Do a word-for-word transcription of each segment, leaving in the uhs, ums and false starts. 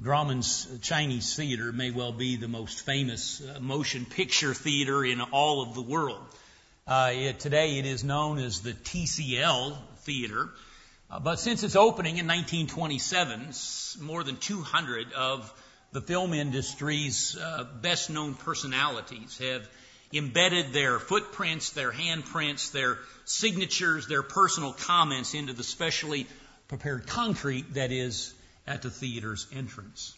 Grauman's Chinese Theater may well be the most famous uh, motion picture theater in all of the world. Uh, it, today it is known as the T C L Theater. Uh, but since its opening in nineteen twenty-seven, more than two hundred of the film industry's uh, best-known personalities have embedded their footprints, their handprints, their signatures, their personal comments into the specially prepared concrete that is at the theater's entrance.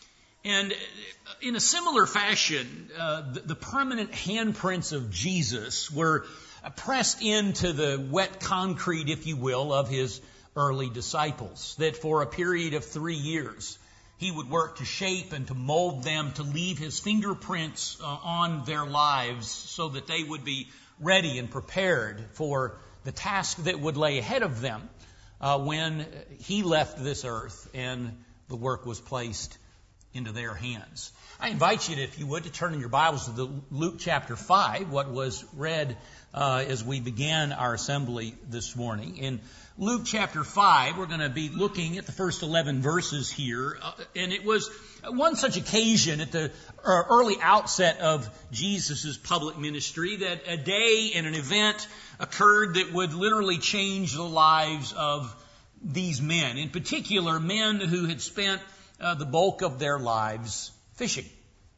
And in a similar fashion, uh, the, the permanent handprints of Jesus were pressed into the wet concrete, if you will, of his early disciples, that for a period of three years he would work to shape and to mold them, to leave his fingerprints uh, on their lives so that they would be ready and prepared for the task that would lay ahead of them uh, when he left this earth and the work was placed into their hands. I invite you, to, if you would, to turn in your Bibles to the Luke chapter five, what was read uh, as we began our assembly this morning. In Luke chapter five, we're going to be looking at the first eleven verses here. Uh, and it was one such occasion at the uh, early outset of Jesus' public ministry that a day and an event occurred that would literally change the lives of these men. In particular, men who had spent uh, the bulk of their lives fishing.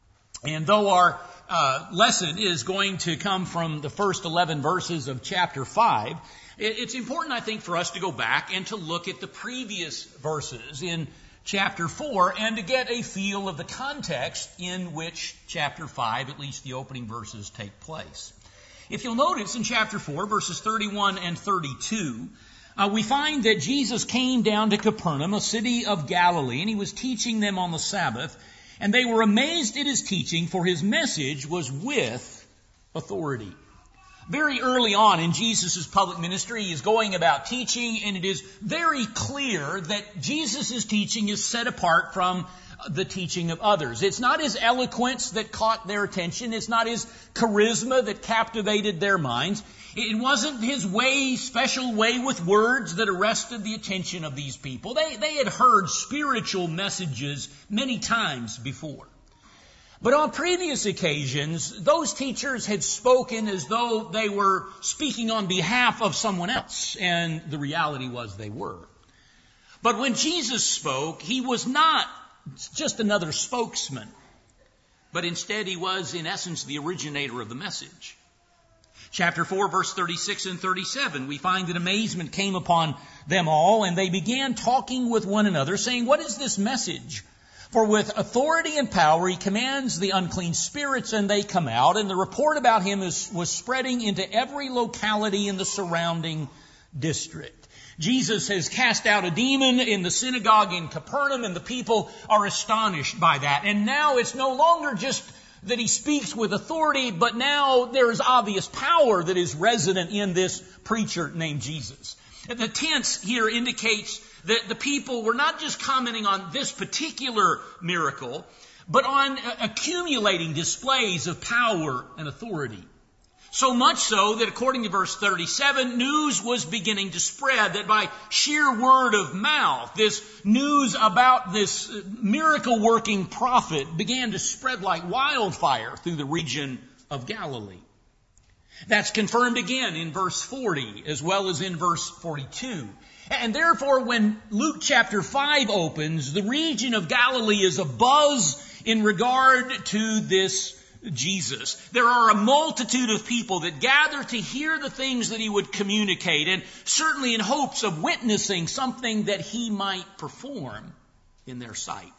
And though our uh, lesson is going to come from the first eleven verses of chapter five, it's important, I think, for us to go back and to look at the previous verses in chapter four and to get a feel of the context in which chapter five, at least the opening verses, take place. If you'll notice in chapter four, verses thirty-one and thirty-two, uh, we find that Jesus came down to Capernaum, a city of Galilee, and he was teaching them on the Sabbath, and they were amazed at his teaching, for his message was with authority. Very early on in Jesus' public ministry, he is going about teaching, and it is very clear that Jesus' teaching is set apart from the teaching of others. It's not his eloquence that caught their attention. It's not his charisma that captivated their minds. It wasn't his way, special way with words that arrested the attention of these people. They, they had heard spiritual messages many times before. But on previous occasions, those teachers had spoken as though they were speaking on behalf of someone else, and the reality was they were. But when Jesus spoke, he was not just another spokesman, but instead he was, in essence, the originator of the message. Chapter four, verse thirty-six and thirty-seven, we find that amazement came upon them all, and they began talking with one another, saying, "What is this message? For with authority and power he commands the unclean spirits, and they come out." And the report about him is, was spreading into every locality in the surrounding district. Jesus has cast out a demon in the synagogue in Capernaum, and the people are astonished by that. And now it's no longer just that he speaks with authority, but now there is obvious power that is resident in this preacher named Jesus. The tense here indicates that the people were not just commenting on this particular miracle, but on accumulating displays of power and authority. So much so that according to verse thirty-seven, news was beginning to spread that by sheer word of mouth, this news about this miracle-working prophet began to spread like wildfire through the region of Galilee. That's confirmed again in verse forty as well as in verse forty-two. And therefore, when Luke chapter five opens, the region of Galilee is abuzz in regard to this Jesus. There are a multitude of people that gather to hear the things that he would communicate, and certainly in hopes of witnessing something that he might perform in their sight.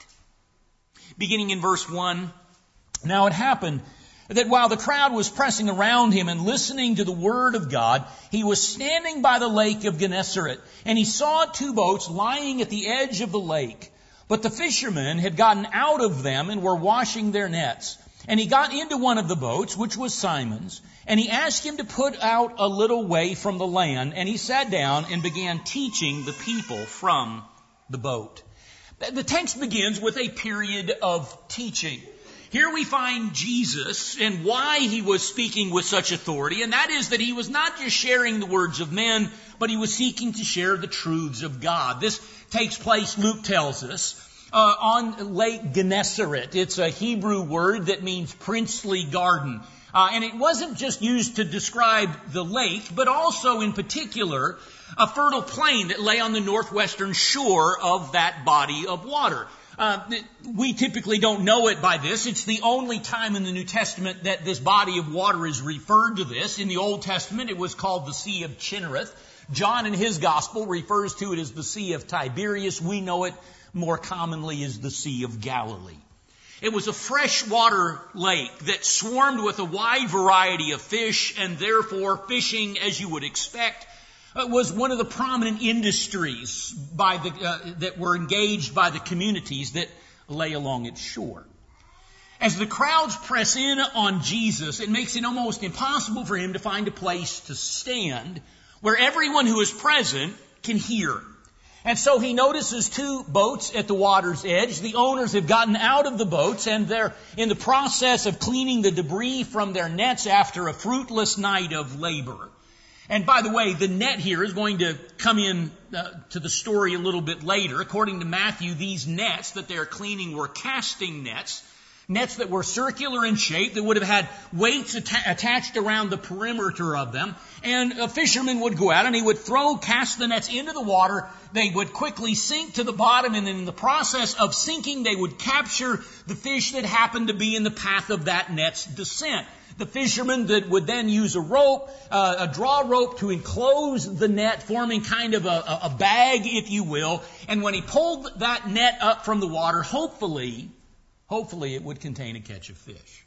Beginning in verse one, "Now it happened that while the crowd was pressing around him and listening to the word of God, he was standing by the lake of Gennesaret, and he saw two boats lying at the edge of the lake. But the fishermen had gotten out of them and were washing their nets. And he got into one of the boats, which was Simon's, and he asked him to put out a little way from the land, and he sat down and began teaching the people from the boat." The text begins with a period of teaching. Here we find Jesus and why he was speaking with such authority, and that is that he was not just sharing the words of men, but he was seeking to share the truths of God. This takes place, Luke tells us, uh, on Lake Gennesaret. It's a Hebrew word that means princely garden. Uh, and it wasn't just used to describe the lake, but also in particular a fertile plain that lay on the northwestern shore of that body of water. Uh, we typically don't know it by this. It's the only time in the New Testament that this body of water is referred to this. In the Old Testament, it was called the Sea of Chinnereth. John in his Gospel refers to it as the Sea of Tiberias. We know it more commonly as the Sea of Galilee. It was a freshwater lake that swarmed with a wide variety of fish, and therefore fishing, as you would expect, was one of the prominent industries by the, uh, that were engaged by the communities that lay along its shore. As the crowds press in on Jesus, it makes it almost impossible for him to find a place to stand where everyone who is present can hear. And so he notices two boats at the water's edge. The owners have gotten out of the boats, and they're in the process of cleaning the debris from their nets after a fruitless night of labor. And by the way, the net here is going to come in uh, to the story a little bit later. According to Matthew, these nets that they're cleaning were casting nets. Nets that were circular in shape, that would have had weights atta- attached around the perimeter of them. And a fisherman would go out and he would throw, cast the nets into the water. They would quickly sink to the bottom, and in the process of sinking, they would capture the fish that happened to be in the path of that net's descent. The fisherman that would then use a rope, uh, a draw rope to enclose the net, forming kind of a, a bag, if you will. And when he pulled that net up from the water, hopefully, hopefully it would contain a catch of fish.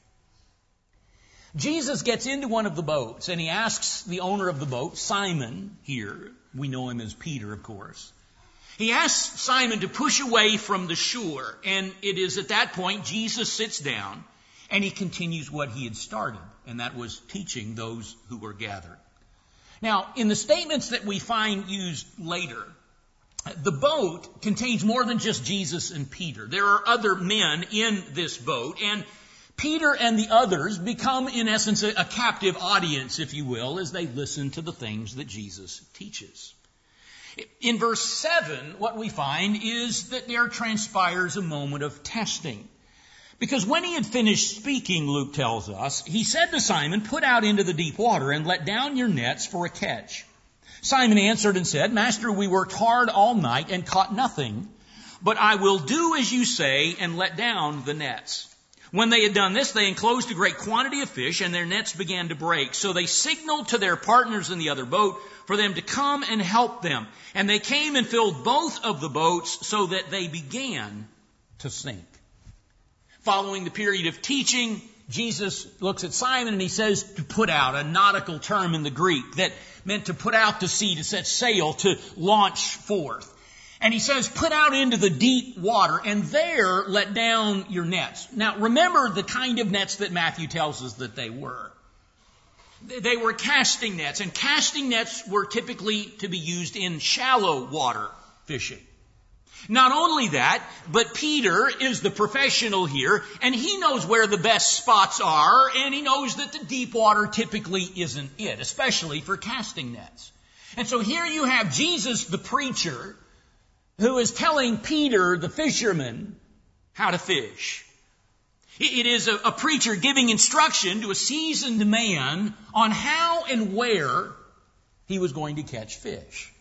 Jesus gets into one of the boats and he asks the owner of the boat, Simon here, we know him as Peter, of course. He asks Simon to push away from the shore, and it is at that point Jesus sits down and he continues what he had started, and that was teaching those who were gathered. Now, in the statements that we find used later, the boat contains more than just Jesus and Peter. There are other men in this boat, and Peter and the others become, in essence, a, a captive audience, if you will, as they listen to the things that Jesus teaches. In verse seven, what we find is that there transpires a moment of testing. Because when he had finished speaking, Luke tells us, he said to Simon, "Put out into the deep water and let down your nets for a catch." Simon answered and said, "Master, we worked hard all night and caught nothing, but I will do as you say and let down the nets." When they had done this, they enclosed a great quantity of fish, and their nets began to break. So they signaled to their partners in the other boat for them to come and help them. And they came and filled both of the boats so that they began to sink. Following the period of teaching, Jesus looks at Simon and he says to put out, a nautical term in the Greek that meant to put out to sea, to set sail, to launch forth. And he says, put out into the deep water and there let down your nets. Now remember the kind of nets that Matthew tells us that they were. They were casting nets, and casting nets were typically to be used in shallow water fishing. Not only that, but Peter is the professional here, and he knows where the best spots are, and he knows that the deep water typically isn't it, especially for casting nets. And so here you have Jesus, the preacher, who is telling Peter, the fisherman, how to fish. It is a, a preacher giving instruction to a seasoned man on how and where he was going to catch fish.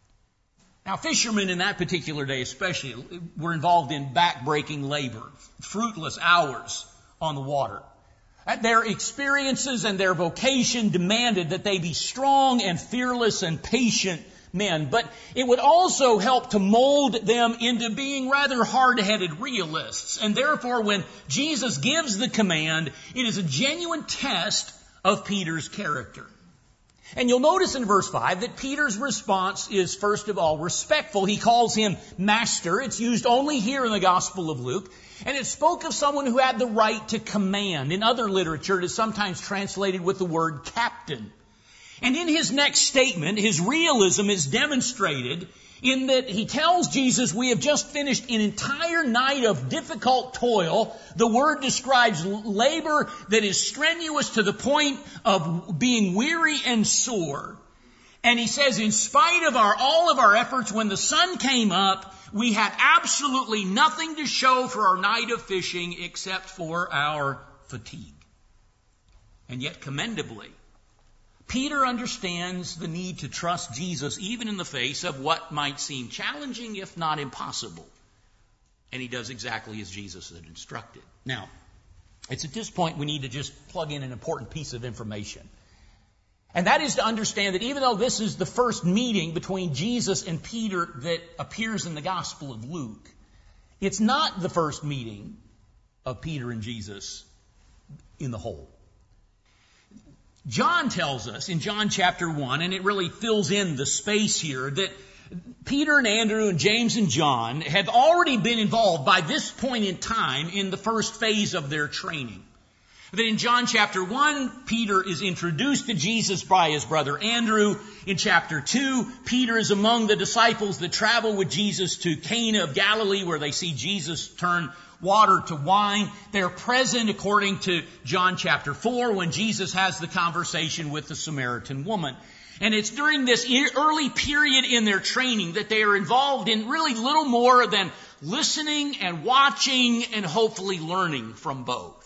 Now, fishermen in that particular day especially were involved in back-breaking labor, fruitless hours on the water. Their experiences and their vocation demanded that they be strong and fearless and patient men, but it would also help to mold them into being rather hard-headed realists. And therefore, when Jesus gives the command, it is a genuine test of Peter's character. And you'll notice in verse five that Peter's response is, first of all, respectful. He calls him master. It's used only here in the Gospel of Luke. And it spoke of someone who had the right to command. In other literature, it is sometimes translated with the word captain. And in his next statement, his realism is demonstrated in that he tells Jesus, we have just finished an entire night of difficult toil. The word describes labor that is strenuous to the point of being weary and sore. And he says, in spite of our all of our efforts, when the sun came up, we had absolutely nothing to show for our night of fishing except for our fatigue. And yet, commendably, Peter understands the need to trust Jesus even in the face of what might seem challenging, if not impossible. And he does exactly as Jesus had instructed. Now, it's at this point we need to just plug in an important piece of information. And that is to understand that even though this is the first meeting between Jesus and Peter that appears in the Gospel of Luke, it's not the first meeting of Peter and Jesus in the whole. John tells us in John chapter one, and it really fills in the space here, that Peter and Andrew and James and John have already been involved by this point in time in the first phase of their training. That in John chapter one, Peter is introduced to Jesus by his brother Andrew. In chapter two, Peter is among the disciples that travel with Jesus to Cana of Galilee, where they see Jesus turn water to wine. They're present, according to John chapter four, when Jesus has the conversation with the Samaritan woman. And it's during this early period in their training that they are involved in really little more than listening and watching and hopefully learning from both.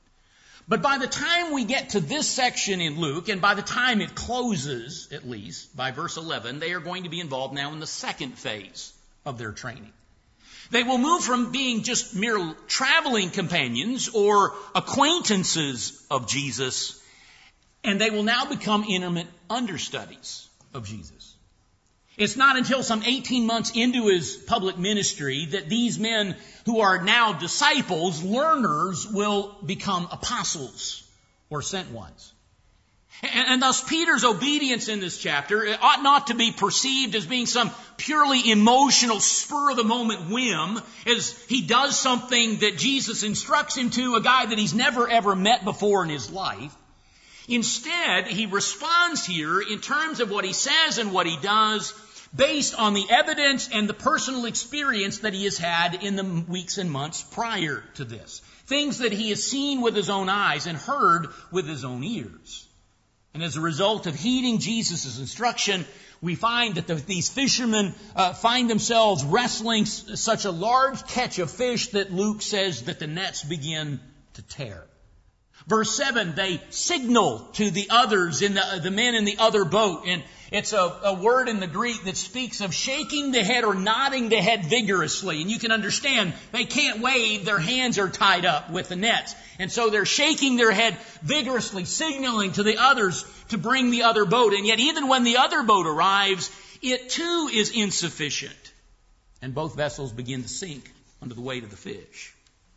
But by the time we get to this section in Luke, and by the time it closes, at least, by verse eleven, they are going to be involved now in the second phase of their training. They will move from being just mere traveling companions or acquaintances of Jesus, and they will now become intimate understudies of Jesus. It's not until some eighteen months into his public ministry that these men who are now disciples, learners, will become apostles or sent ones. And, and thus Peter's obedience in this chapter ought not to be perceived as being some purely emotional, spur-of-the-moment whim as he does something that Jesus instructs him to, a guy that he's never ever met before in his life. Instead, he responds here in terms of what he says and what he does based on the evidence and the personal experience that he has had in the weeks and months prior to this. Things that he has seen with his own eyes and heard with his own ears. And as a result of heeding Jesus' instruction, we find that the, these fishermen uh, find themselves wrestling s- such a large catch of fish that Luke says that the nets begin to tear. Verse seven, they signal to the others, in the, the men in the other boat. And it's a, a word in the Greek that speaks of shaking the head or nodding the head vigorously. And you can understand they can't wave, their hands are tied up with the nets. And so they're shaking their head vigorously, signaling to the others to bring the other boat. And yet even when the other boat arrives, it too is insufficient. And both vessels begin to sink under the weight of the fish.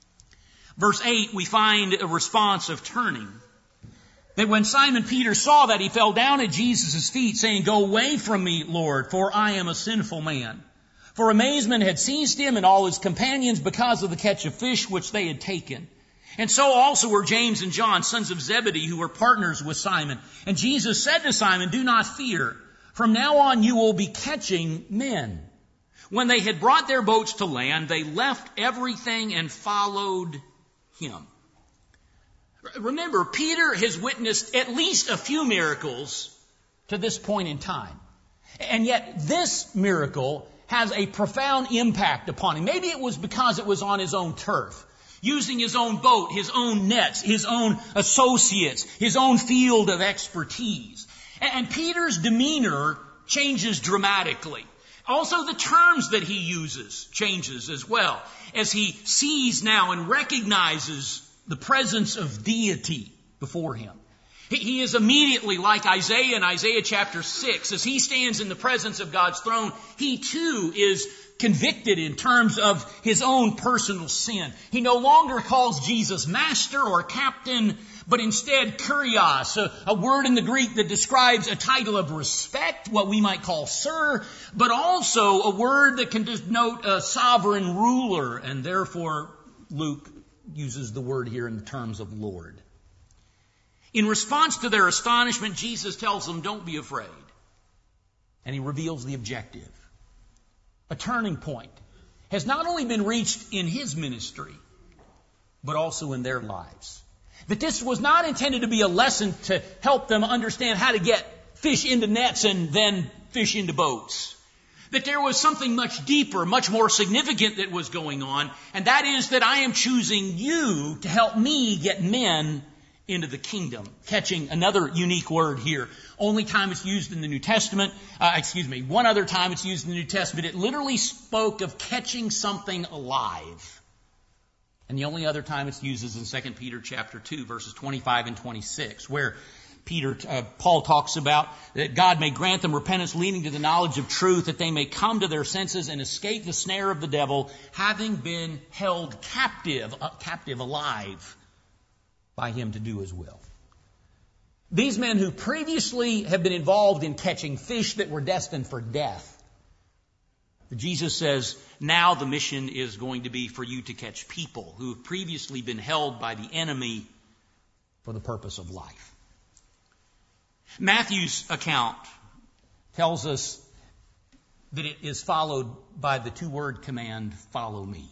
Verse eight, we find a response of turning. That when Simon Peter saw that, he fell down at Jesus' feet, saying, "Go away from me, Lord, for I am a sinful man." For amazement had seized him and all his companions because of the catch of fish which they had taken. And so also were James and John, sons of Zebedee, who were partners with Simon. And Jesus said to Simon, "Do not fear. From now on you will be catching men." When they had brought their boats to land, they left everything and followed him. Remember, Peter has witnessed at least a few miracles to this point in time. And yet this miracle has a profound impact upon him. Maybe it was because it was on his own turf, using his own boat, his own nets, his own associates, his own field of expertise. And Peter's demeanor changes dramatically. Also, the terms that he uses changes as well, as he sees now and recognizes the presence of deity before him. He is immediately like Isaiah in Isaiah chapter six. As he stands in the presence of God's throne, he too is convicted in terms of his own personal sin. He no longer calls Jesus master or captain, but instead kurios, a, a word in the Greek that describes a title of respect, what we might call sir, but also a word that can denote a sovereign ruler, and therefore Luke uses the word here in the terms of Lord. In response to their astonishment, Jesus tells them, "Don't be afraid." And he reveals the objective. A turning point has not only been reached in his ministry, but also in their lives. That this was not intended to be a lesson to help them understand how to get fish into nets and then fish into boats. That there was something much deeper, much more significant that was going on, and that is that I am choosing you to help me get men into the kingdom. Catching, another unique word here. Only time it's used in the New Testament, uh, excuse me, one other time it's used in the New Testament, it literally spoke of catching something alive. And the only other time it's used is in Second Peter chapter two, verses twenty-five and twenty-six, where Peter, uh, Paul talks about that God may grant them repentance leading to the knowledge of truth, that they may come to their senses and escape the snare of the devil, having been held captive, uh, captive alive by him to do his will. These men who previously have been involved in catching fish that were destined for death, Jesus says, now the mission is going to be for you to catch people who have previously been held by the enemy for the purpose of life. Matthew's account tells us that it is followed by the two-word command, follow me.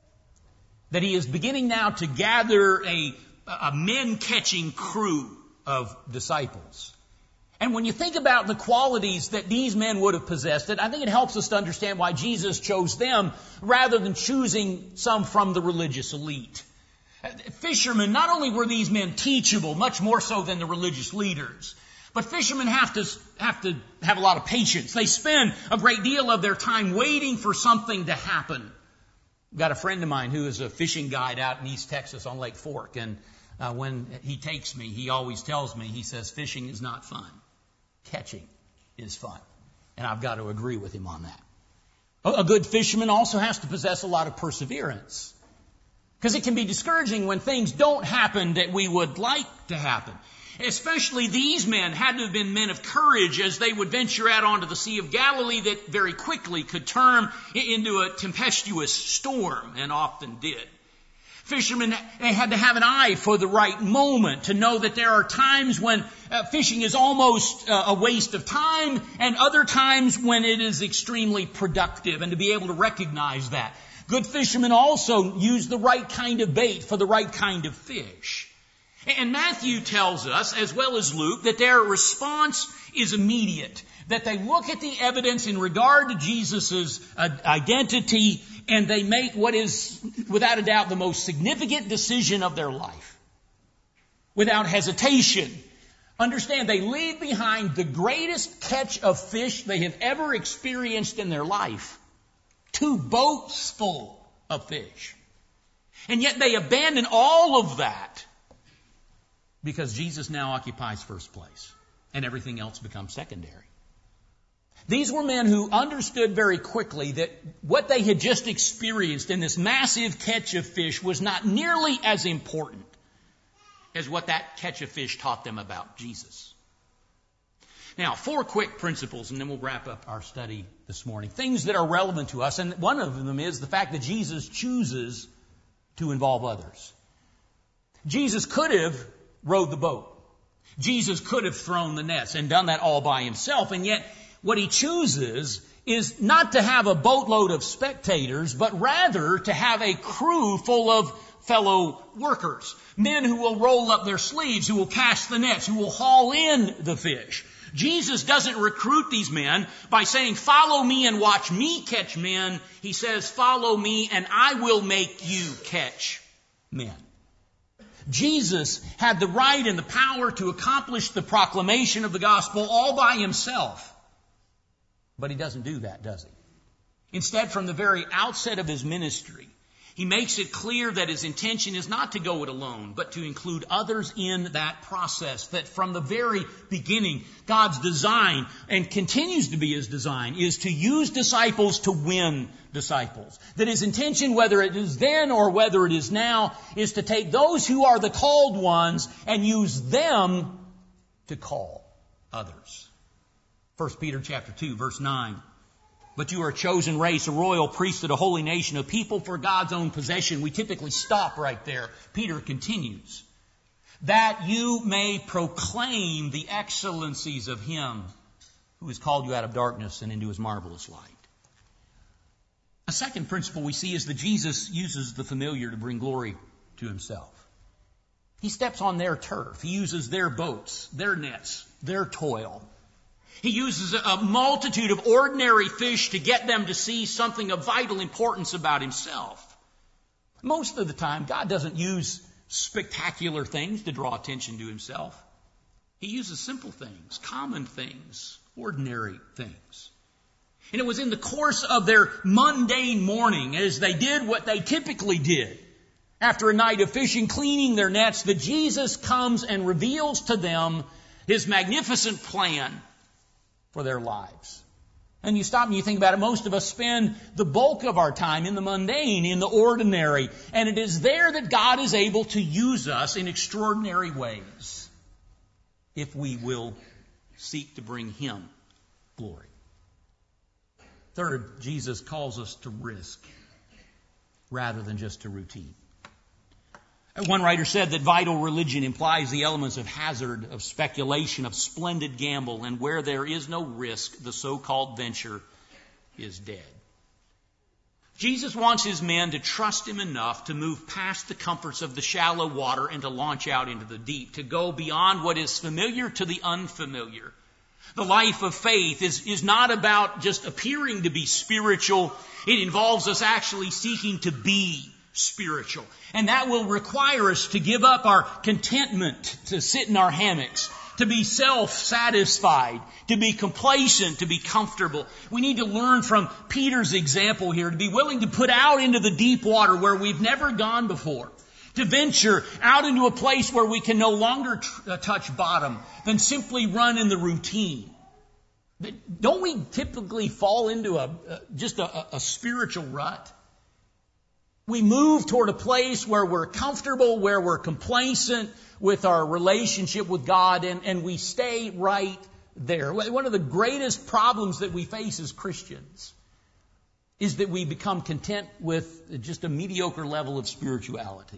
That he is beginning now to gather a, a men-catching crew of disciples. And when you think about the qualities that these men would have possessed, I think it helps us to understand why Jesus chose them rather than choosing some from the religious elite. Fishermen, not only were these men teachable, much more so than the religious leaders, but fishermen have to have to have a lot of patience. They spend a great deal of their time waiting for something to happen. I've got a friend of mine who is a fishing guide out in East Texas on Lake Fork, and uh, when he takes me, he always tells me, he says, fishing is not fun. Catching is fun. And I've got to agree with him on that. A, a good fisherman also has to possess a lot of perseverance, because it can be discouraging when things don't happen that we would like to happen. Especially these men had to have been men of courage as they would venture out onto the Sea of Galilee that very quickly could turn into a tempestuous storm, and often did. Fishermen, they had to have an eye for the right moment to know that there are times when uh, fishing is almost uh, a waste of time, and other times when it is extremely productive, and to be able to recognize that. Good fishermen also use the right kind of bait for the right kind of fish. And Matthew tells us, as well as Luke, that their response is immediate. That they look at the evidence in regard to Jesus' identity, and they make what is, without a doubt, the most significant decision of their life. Without hesitation. Understand, they leave behind the greatest catch of fish they have ever experienced in their life. Two boats full of fish. And yet they abandon all of that, because Jesus now occupies first place, and everything else becomes secondary. These were men who understood very quickly that what they had just experienced in this massive catch of fish was not nearly as important as what that catch of fish taught them about Jesus. Now, four quick principles, and then we'll wrap up our study this morning. Things that are relevant to us, and one of them is the fact that Jesus chooses to involve others. Jesus could have rowed the boat. Jesus could have thrown the nets and done that all by himself. And yet what he chooses is not to have a boatload of spectators, but rather to have a crew full of fellow workers. Men who will roll up their sleeves, who will cast the nets, who will haul in the fish. Jesus doesn't recruit these men by saying, follow me and watch me catch men. He says, follow me and I will make you catch men. Jesus had the right and the power to accomplish the proclamation of the gospel all by himself. But he doesn't do that, does he? Instead, from the very outset of his ministry, he makes it clear that his intention is not to go it alone, but to include others in that process. That from the very beginning, God's design, and continues to be his design, is to use disciples to win disciples. That his intention, whether it is then or whether it is now, is to take those who are the called ones and use them to call others. First Peter chapter two, verse nine. But you are a chosen race, a royal priesthood, a holy nation, a people for God's own possession. We typically stop right there. Peter continues. That you may proclaim the excellencies of him who has called you out of darkness and into his marvelous light. A second principle we see is that Jesus uses the familiar to bring glory to himself. He steps on their turf. He uses their boats, their nets, their toil. He uses a multitude of ordinary fish to get them to see something of vital importance about himself. Most of the time, God doesn't use spectacular things to draw attention to himself. He uses simple things, common things, ordinary things. And it was in the course of their mundane morning, as they did what they typically did, after a night of fishing, cleaning their nets, that Jesus comes and reveals to them his magnificent plan for their lives. And you stop and you think about it, most of us spend the bulk of our time in the mundane, in the ordinary, and it is there that God is able to use us in extraordinary ways if we will seek to bring him glory. Third, Jesus calls us to risk rather than just to routine. One writer said that vital religion implies the elements of hazard, of speculation, of splendid gamble, and where there is no risk, the so-called venture is dead. Jesus wants his men to trust him enough to move past the comforts of the shallow water and to launch out into the deep, to go beyond what is familiar to the unfamiliar. The life of faith is, is not about just appearing to be spiritual. It involves us actually seeking to be spiritual. And that will require us to give up our contentment, to sit in our hammocks, to be self-satisfied, to be complacent, to be comfortable. We need to learn from Peter's example here, to be willing to put out into the deep water where we've never gone before, to venture out into a place where we can no longer tr- touch bottom than simply run in the routine. Don't we typically fall into a uh, just a, a spiritual rut? We move toward a place where we're comfortable, where we're complacent with our relationship with God, and, and we stay right there. One of the greatest problems that we face as Christians is that we become content with just a mediocre level of spirituality.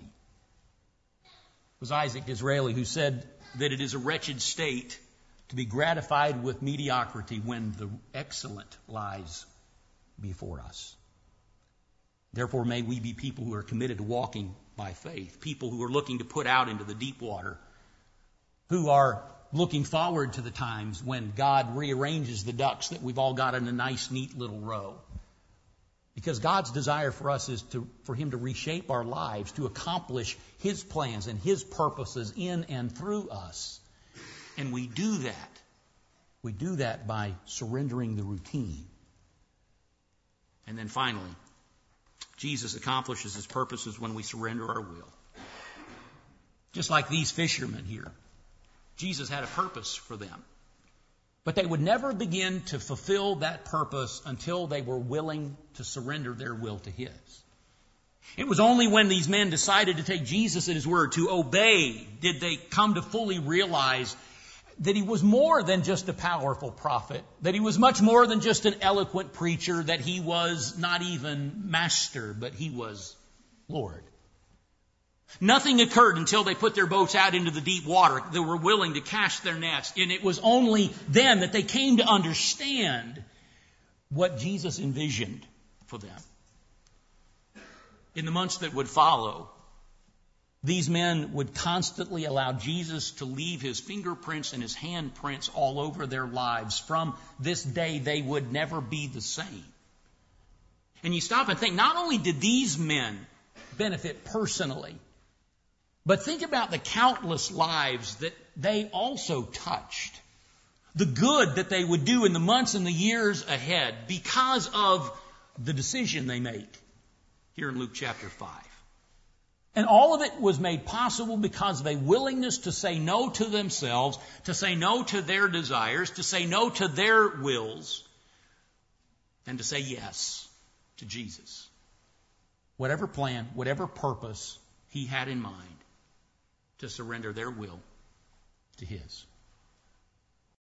It was Isaac Disraeli who said that it is a wretched state to be gratified with mediocrity when the excellent lies before us. Therefore, may we be people who are committed to walking by faith, people who are looking to put out into the deep water, who are looking forward to the times when God rearranges the ducks that we've all got in a nice, neat little row. Because God's desire for us is to, for him to reshape our lives, to accomplish his plans and his purposes in and through us. And we do that. We do that by surrendering the routine. And then finally, Jesus accomplishes his purposes when we surrender our will. Just like these fishermen here, Jesus had a purpose for them. But they would never begin to fulfill that purpose until they were willing to surrender their will to his. It was only when these men decided to take Jesus at his word, to obey, did they come to fully realize that he was more than just a powerful prophet, that he was much more than just an eloquent preacher, that he was not even master, but he was Lord. Nothing occurred until they put their boats out into the deep water. They were willing to cast their nets. And it was only then that they came to understand what Jesus envisioned for them. In the months that would follow, these men would constantly allow Jesus to leave his fingerprints and his handprints all over their lives. From this day, they would never be the same. And you stop and think, not only did these men benefit personally, but think about the countless lives that they also touched. The good that they would do in the months and the years ahead because of the decision they made here in Luke chapter five. And all of it was made possible because of a willingness to say no to themselves, to say no to their desires, to say no to their wills, and to say yes to Jesus. Whatever plan, whatever purpose he had in mind, to surrender their will to his.